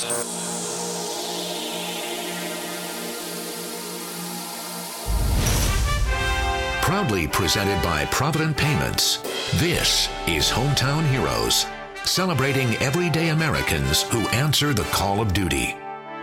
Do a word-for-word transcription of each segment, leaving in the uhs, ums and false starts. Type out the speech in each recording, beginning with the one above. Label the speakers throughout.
Speaker 1: Proudly presented by Provident Payments, this is Hometown Heroes, celebrating everyday Americans who answer the call of duty.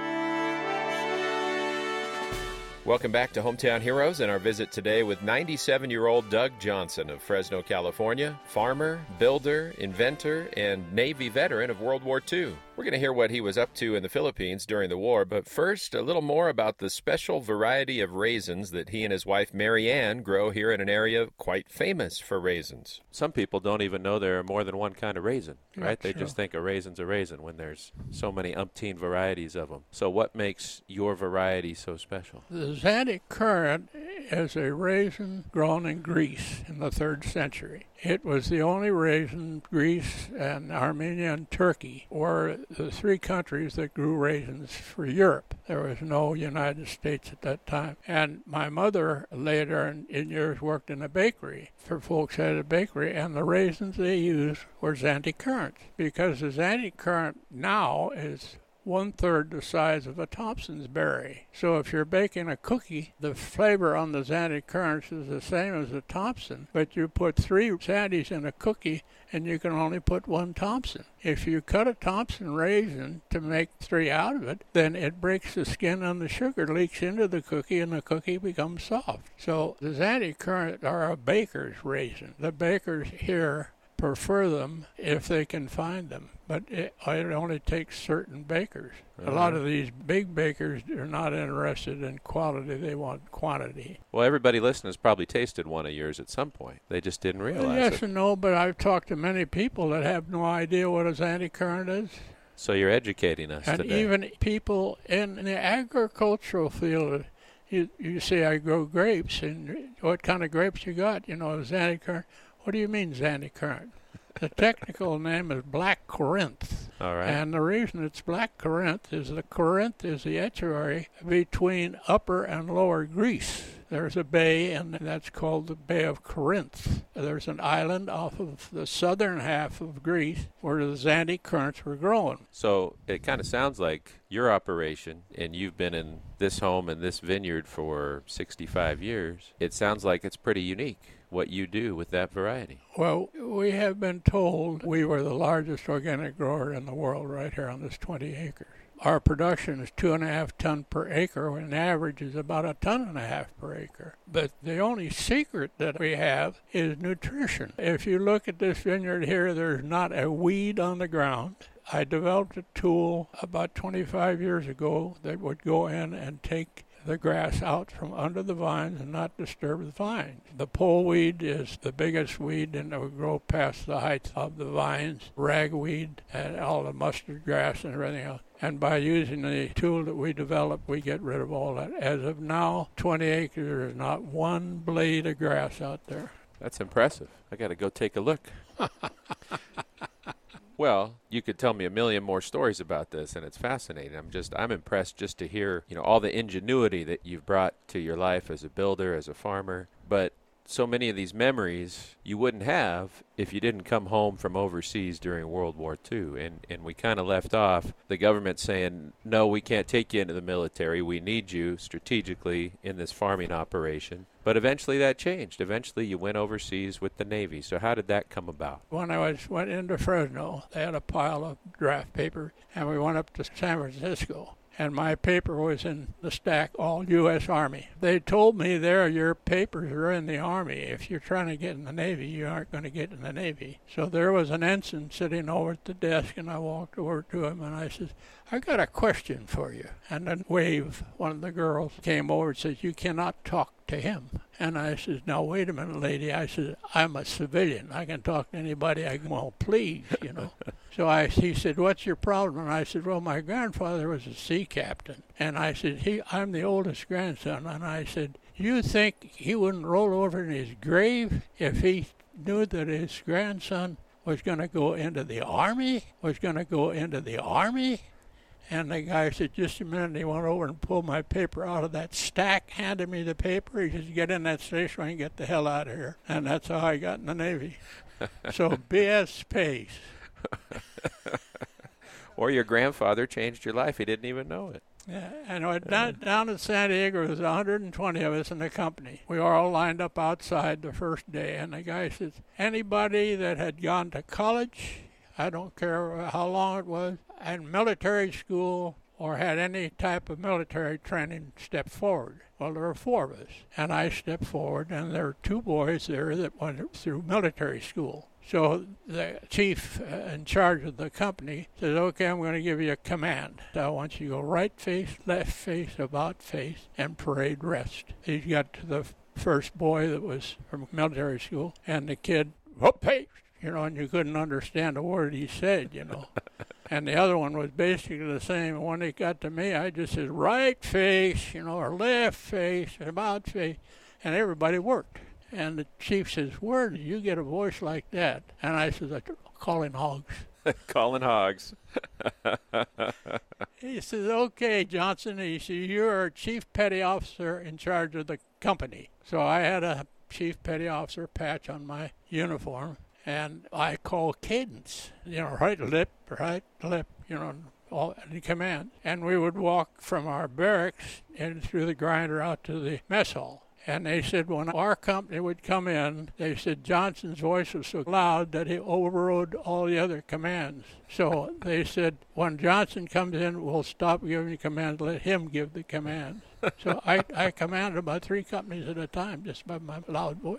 Speaker 2: Welcome back to Hometown Heroes and our visit today with ninety-seven-year-old Doug Johnson of Fresno, California, farmer, builder, inventor, and Navy veteran of World War Two. We're going to hear what he was up to in the Philippines during the war, but first, a little more about the special variety of raisins that he and his wife Mary Ann grow here in an area quite famous for raisins. Some people don't even know there are more than one kind of raisin, right?
Speaker 3: Yeah,
Speaker 2: they
Speaker 3: true.
Speaker 2: just think a raisin's a raisin when there's so many umpteen varieties of them. So what makes your variety so special?
Speaker 3: The Zante currant is a raisin grown in Greece in the third century. It was the only raisin. Greece and Armenia and Turkey were the three countries that grew raisins for Europe. There was no United States at that time. And my mother later in, in years worked in a bakery for folks at a bakery, and the raisins they used were Zante currants, because the Zante currant now is one-third the size of a Thompson's berry. So if you're baking a cookie, the flavor on the Zante currants is the same as the Thompson, but you put three Zantes in a cookie and you can only put one Thompson. If you cut a Thompson raisin to make three out of it, then it breaks the skin and the sugar leaks into the cookie and the cookie becomes soft. So the Zante currant are a baker's raisin. The bakers here prefer them if they can find them, but it, it only takes certain bakers. Uh-huh. A lot of these big bakers are not interested in quality, they want quantity.
Speaker 2: Well, everybody listening has probably tasted one of yours at some point. They just didn't realize
Speaker 3: well, yes
Speaker 2: it.
Speaker 3: and no, but I've talked to many people that have no idea what a Zante currant is.
Speaker 2: So you're educating us
Speaker 3: and
Speaker 2: today.
Speaker 3: Even people in the agricultural field, you, you say I grow grapes, and what kind of grapes you got? You know, Zante currant. What do you mean Zante currant? The technical name is black Corinth.
Speaker 2: All right.
Speaker 3: And the reason it's black Corinth is the Corinth is the estuary between upper and lower Greece. There's a bay, and that's called the Bay of Corinth. There's an island off of the southern half of Greece where the Zante currants were growing.
Speaker 2: So it kind of sounds like your operation, and you've been in this home and this vineyard for sixty-five years. It sounds like it's pretty unique what you do with that variety.
Speaker 3: Well, we have been told we were the largest organic grower in the world right here on this twenty acres. Our production is two and a half ton per acre, and the average is about a ton and a half per acre. But the only secret that we have is nutrition. If you look at this vineyard here, there's not a weed on the ground. I developed a tool about twenty-five years ago that would go in and take the grass out from under the vines and not disturb the vines. The poleweed is the biggest weed, and it will grow past the height of the vines. Ragweed and all the mustard grass and everything else. And by using the tool that we developed, we get rid of all that. As of now, twenty acres, there's not one blade of grass out there.
Speaker 2: That's impressive. I got to go take a look. Well, you could tell me a million more stories about this, and it's fascinating. I'm just, I'm impressed just to hear, you know, all the ingenuity that you've brought to your life as a builder, as a farmer. But so many of these memories you wouldn't have if you didn't come home from overseas during World War Two. And, and we kind of left off the government saying, no, we can't take you into the military. We need you strategically in this farming operation. But eventually that changed. Eventually you went overseas with the Navy. So how did that come about?
Speaker 3: When I was went into Fresno, they had a pile of draft paper, and we went up to San Francisco. And my paper was in the stack, all U S Army. They told me there, your papers are in the Army. If you're trying to get in the Navy, you aren't going to get in the Navy. So there was an ensign sitting over at the desk, and I walked over to him, and I said, I got a question for you. And then Wave, one of the girls, came over and said, you cannot talk to him. And I said, now, wait a minute, lady. I said, I'm a civilian. I can talk to anybody. I can, well, please, you know. So I, he said, what's your problem? And I said, well, my grandfather was a sea captain. And I said, he, I'm the oldest grandson. And I said, you think he wouldn't roll over in his grave if he knew that his grandson was going to go into the Army? Was going to go into the Army? And the guy said, just a minute. He went over and pulled my paper out of that stack, handed me the paper. He said, get in that station and get the hell out of here. And that's how I got in the Navy. So B S pays.
Speaker 2: Or your grandfather changed your life. He didn't even know it.
Speaker 3: Yeah, and uh, down, down in San Diego, there was one hundred twenty of us in the company. We were all lined up outside the first day, and the guy says, anybody that had gone to college, I don't care how long it was, and military school or had any type of military training, step forward. Well, there were four of us, and I stepped forward, and there were two boys there that went through military school. So the chief uh, in charge of the company says, okay, I'm going to give you a command. I want you to go right face, left face, about face, and parade rest. He got to the first boy that was from military school, and the kid, whoop, hey, you know, and you couldn't understand a word he said, you know. And the other one was basically the same. And when they got to me, I just said, right face, you know, or left face, about face, and everybody worked. And the chief says, where did you get a voice like that? And I said, I'm calling hogs.
Speaker 2: Calling hogs.
Speaker 3: He says, okay, Johnson. He says, you're chief petty officer in charge of the company. So I had a chief petty officer patch on my uniform. And I call cadence, you know, right lip, right lip, you know, all the command. And we would walk from our barracks and through the grinder out to the mess hall. And they said when our company would come in, they said Johnson's voice was so loud that he overrode all the other commands. So they said, when Johnson comes in, we'll stop giving commands, let him give the commands. So I, I commanded about three companies at a time just by my loud voice.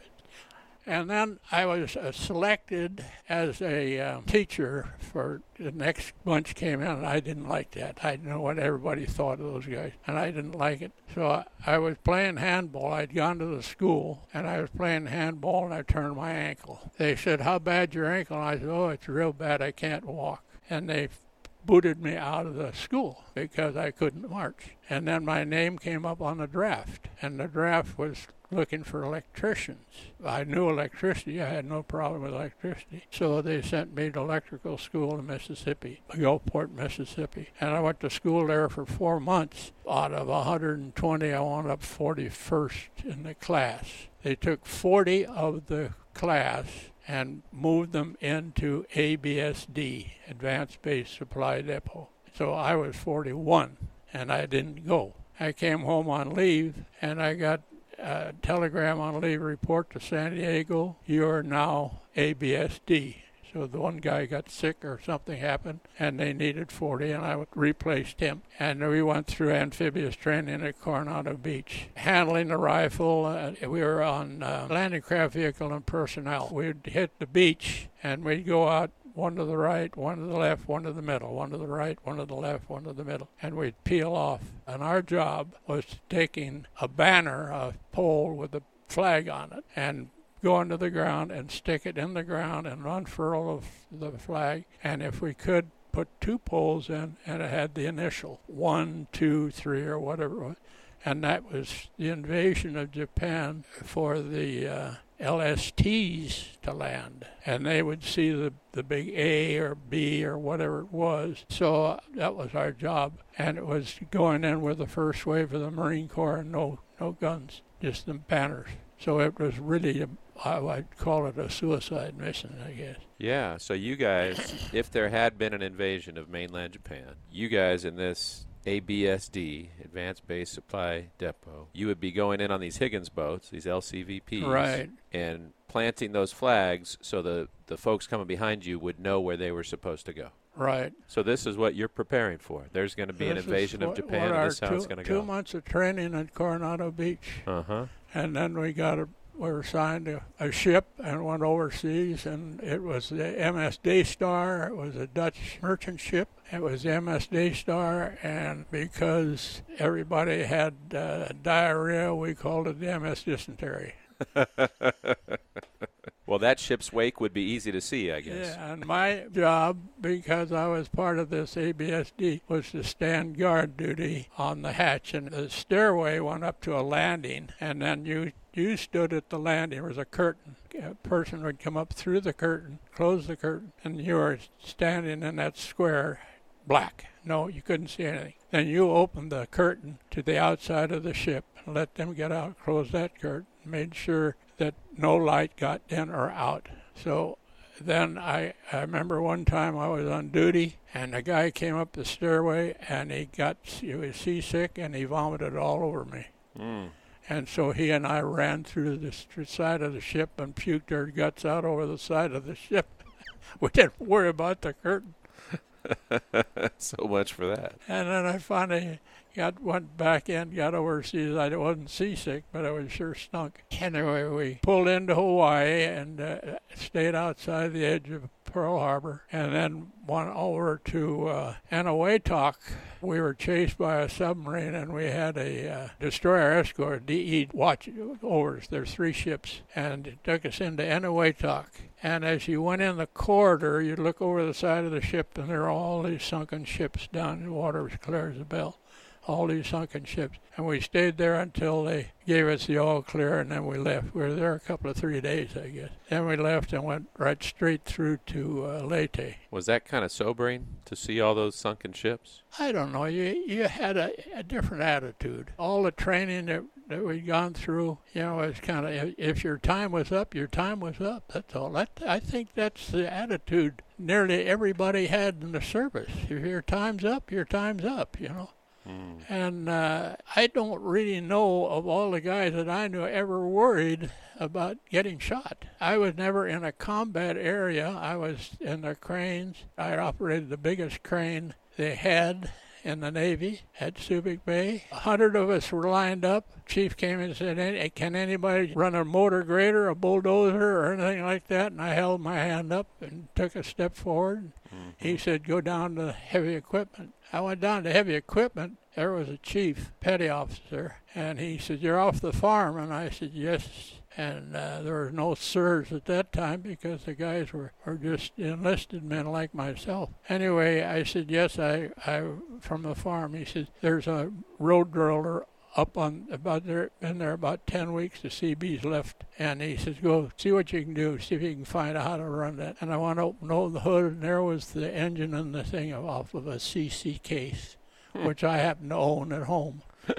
Speaker 3: And then I was uh, selected as a uh, teacher for the next bunch came in, and I didn't like that. I didn't know what everybody thought of those guys, and I didn't like it. So I, I was playing handball. I'd gone to the school, and I was playing handball, and I turned my ankle. They said, how bad's your ankle? And I said, oh, it's real bad. I can't walk. And they booted me out of the school because I couldn't march. And then my name came up on the draft, and the draft was looking for electricians. I knew electricity. I had no problem with electricity. So they sent me to electrical school in Mississippi, Gulfport, Mississippi. And I went to school there for four months. Out of one hundred twenty, I wound up forty-first in the class. They took forty of the class and moved them into A B S D, Advanced Base Supply Depot. So I was forty-one, and I didn't go. I came home on leave, and I got a telegram on leave report to San Diego, you are now A B S D. So the one guy got sick or something happened, and they needed forty, and I replaced him. And we went through amphibious training at Coronado Beach. Handling the rifle, uh, we were on uh, landing craft vehicle and personnel. We'd hit the beach, and we'd go out one to the right, one to the left, one to the middle, one to the right, one to the left, one to the middle, and we'd peel off. And our job was taking a banner, a pole with a flag on it, and go into the ground and stick it in the ground and unfurl the flag. And if we could, put two poles in, and it had the initial, one, two, three, or whatever it was. And that was the invasion of Japan for the uh, L S Ts to land. And they would see the, the big A or B or whatever it was. So uh, that was our job. And it was going in with the first wave of the Marine Corps and no, no guns, just the banners. So it was really, a, I'd call it a suicide mission, I guess.
Speaker 2: Yeah, so you guys, if there had been an invasion of mainland Japan, you guys in this A B S D, Advanced Base Supply Depot, you would be going in on these Higgins boats, these L C V Ps,
Speaker 3: right,
Speaker 2: and planting those flags so the, the folks coming behind you would know where they were supposed to go.
Speaker 3: Right.
Speaker 2: So this is what you're preparing for. There's going to be
Speaker 3: this
Speaker 2: an invasion
Speaker 3: what,
Speaker 2: of Japan, and this is how
Speaker 3: two,
Speaker 2: it's going to go.
Speaker 3: Two months of training at Coronado Beach.
Speaker 2: Uh-huh.
Speaker 3: And then we got a, we were assigned a, a ship and went overseas, and it was the M S Daystar. It was a Dutch merchant ship. It was the M S Daystar, and because everybody had uh, diarrhea, we called it the M S Dysentery.
Speaker 2: Well, that ship's wake would be easy to see, I guess.
Speaker 3: Yeah, and my job, because I was part of this A B S D, was to stand guard duty on the hatch. And the stairway went up to a landing, and then you, you stood at the landing. There was a curtain. A person would come up through the curtain, close the curtain, and you were standing in that square, black. No, you couldn't see anything. Then you opened the curtain to the outside of the ship and let them get out, close that curtain, made sure that no light got in or out. So then I, I remember one time I was on duty, and a guy came up the stairway, and he got he was seasick, and he vomited all over me.
Speaker 2: Mm.
Speaker 3: And so he and I ran through the st- side of the ship and puked our guts out over the side of the ship. We didn't worry about the curtain.
Speaker 2: So much for that.
Speaker 3: And then I finally got went back in, got overseas. I wasn't seasick, but I was sure stunk. Anyway, we pulled into Hawaii and uh, stayed outside the edge of Pearl Harbor, and then went over to uh, Eniwetok. We were chased by a submarine, and we had a uh, destroyer escort, D E watch over us. There's three ships, and it took us into Eniwetok. And as you went in the corridor, you'd look over the side of the ship, and there were all these sunken ships down. The water was clear as a bell. All these sunken ships. And we stayed there until they gave us the all clear, and then we left. We were there a couple of three days, I guess. Then we left and went right straight through to uh, Leyte.
Speaker 2: Was that kind of sobering to see all those sunken ships?
Speaker 3: I don't know. You you had a, a different attitude. All the training that, that we'd gone through, you know, was kind of, if your time was up, your time was up. That's all. That, I think that's the attitude nearly everybody had in the service. If your time's up, your time's up, you know. Mm. And uh, I don't really know of all the guys that I knew ever worried about getting shot. I was never in a combat area. I was in the cranes. I operated the biggest crane they had in the Navy at Subic Bay. A hundred of us were lined up. Chief came in and said, can anybody run a motor grader, a bulldozer, or anything like that? And I held my hand up and took a step forward. Mm-hmm. He said, go down to heavy equipment. I went down to heavy equipment. There was a chief, petty officer, and he said, you're off the farm. And I said, yes. And uh, there were no sirs at that time because the guys were, were just enlisted men like myself. Anyway, I said, yes, I, I from the farm. He said, there's a road driller up on about there, been there about ten weeks. The C B's left, and he says, go see what you can do, see if you can find out how to run that. And I went to open the hood, and there was the engine and the thing off of a C C case, which I happen to own at home.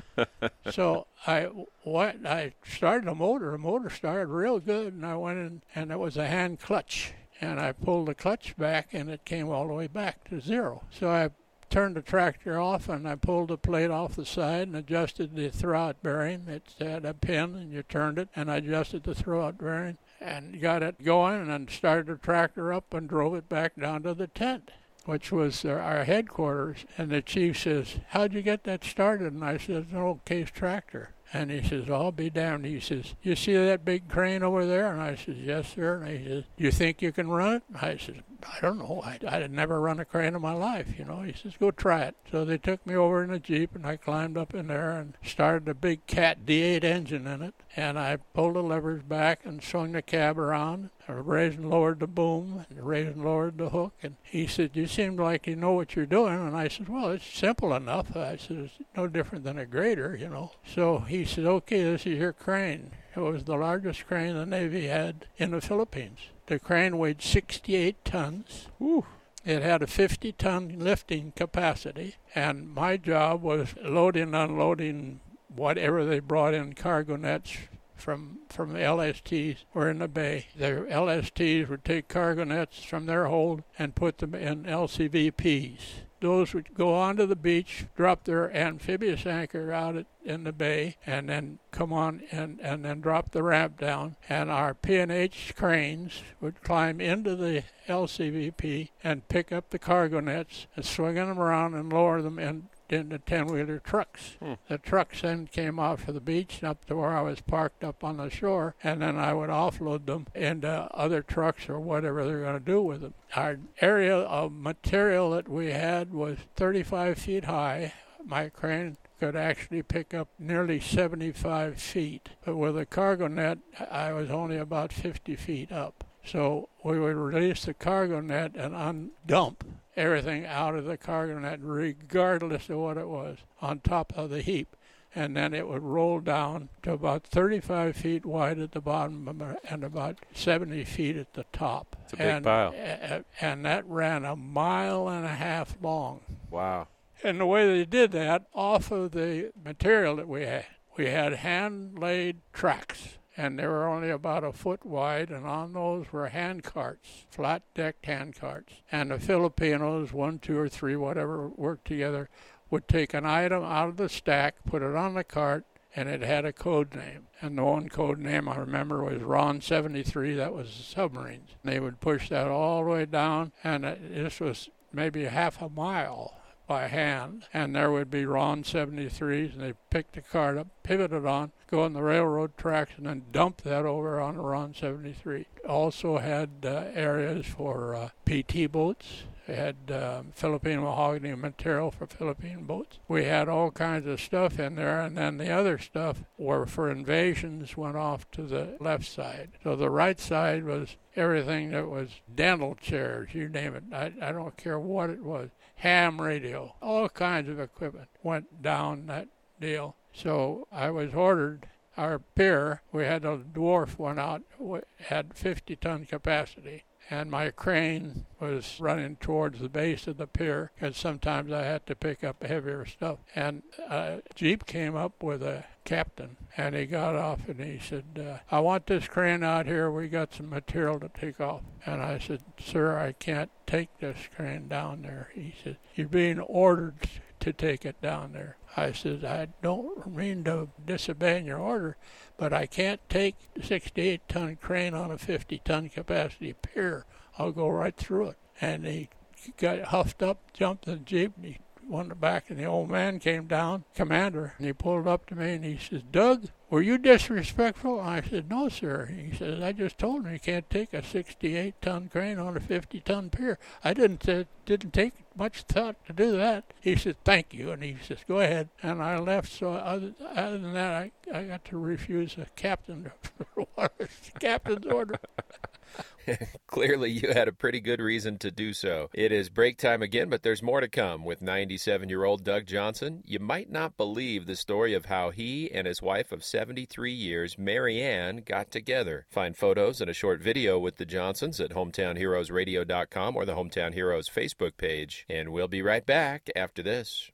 Speaker 3: So I what I started the motor. The motor started real good, and I went in, and it was a hand clutch, and I pulled the clutch back, and it came all the way back to zero. So I turned the tractor off, and I pulled the plate off the side and adjusted the throwout bearing. It had a pin, and you turned it, and I adjusted the throwout bearing and got it going, and then started the tractor up and drove it back down to the tent, which was our headquarters. And the chief says, how'd you get that started? And I said, an old Case tractor. And he says, I'll be damned. He says, you see that big crane over there? And I said, yes, sir. And he says, do you think you can run it? I said, I don't know. I, I had never run a crane in my life, you know. He says, go try it. So they took me over in a Jeep, and I climbed up in there and started a big Cat D eight engine in it. And I pulled the levers back and swung the cab around. I raised and lowered the boom, and raised and lowered the hook. And he said, you seem like you know what you're doing. And I said, well, it's simple enough. I said, it's no different than a grader, you know. So he said, okay, this is your crane. It was the largest crane the Navy had in the Philippines. The crane weighed sixty-eight tons. Woo. It had a fifty-ton lifting capacity, and my job was loading and unloading whatever they brought in cargo nets from from the L S Ts were in the bay. The L S Ts would take cargo nets from their hold and put them in L C V Ps. Those would go onto the beach, drop their amphibious anchor out at, in the bay, and then come on and, and then drop the ramp down. And our P and H cranes would climb into the L C V P and pick up the cargo nets and swing them around and lower them in into ten-wheeler trucks. Hmm. The trucks then came off of the beach and up to where I was parked up on the shore, and then I would offload them into other trucks or whatever they're going to do with them. Our area of material that we had was thirty-five feet high. My crane could actually pick up nearly seventy-five feet, but with a cargo net, I was only about fifty feet up. So we would release the cargo net and undump everything out of the cargo net, regardless of what it was, on top of the heap. And then it would roll down to about thirty-five feet wide at the bottom and about seventy feet at the top.
Speaker 2: It's a big
Speaker 3: and,
Speaker 2: pile.
Speaker 3: And that ran a mile and a half long.
Speaker 2: Wow.
Speaker 3: And the way they did that, off of the material that we had, we had hand-laid tracks. and they were only about a foot wide, and on those were hand carts, flat-decked hand carts. And the Filipinos, one, two, or three, whatever, worked together, would take an item out of the stack, put it on the cart, and it had a code name. And the one code name I remember was Ron seventy-three, that was the submarines. And they would push that all the way down, and it, this was maybe half a mile by hand, and there would be Ron seventy-threes, and they picked the cart up, pivoted on, go on the railroad tracks, and then dump that over on the Ron seventy-three. Also had uh, areas for uh, P T boats. We had um, Philippine mahogany material for Philippine boats. We had all kinds of stuff in there, and then the other stuff were for invasions went off to the left side. So the right side was everything that was dental chairs, you name it. I, I don't care what it was. Ham radio, all kinds of equipment went down that deal. So I was ordered. Our pier, we had a dwarf one out, had fifty ton capacity. And my crane was running towards the base of the pier, because sometimes I had to pick up heavier stuff. And a Jeep came up with a captain, and he got off and he said, uh, I want this crane out here. We got some material to take off. And I said, sir, I can't take this crane down there. He said, you're being ordered to take it down there. I said, I don't mean to disobey your order, but I can't take a sixty-eight ton crane on a fifty ton capacity pier. I'll go right through it. And he got huffed up, jumped in the Jeep, and he went back, and the old man came down, commander, and he pulled up to me, and he says, Doug, were you disrespectful? I said, no, sir. He says, I just told him you can't take a sixty-eight ton crane on a fifty ton pier. I didn't uh, didn't take much thought to do that. He said, thank you, and he says, go ahead. And I left, so other, other than that, I, I got to refuse a captain for what was the captain's order.
Speaker 4: Clearly, you had a pretty good reason to do so. It is break time again, but there's more to come with ninety-seven-year-old Doug Johnson. You might not believe the story of how he and his wife of seventy-three years, Mary Ann, got together. Find photos and a short video with the Johnsons at hometown heroes radio dot com or the Hometown Heroes Facebook page. And we'll be right back after this.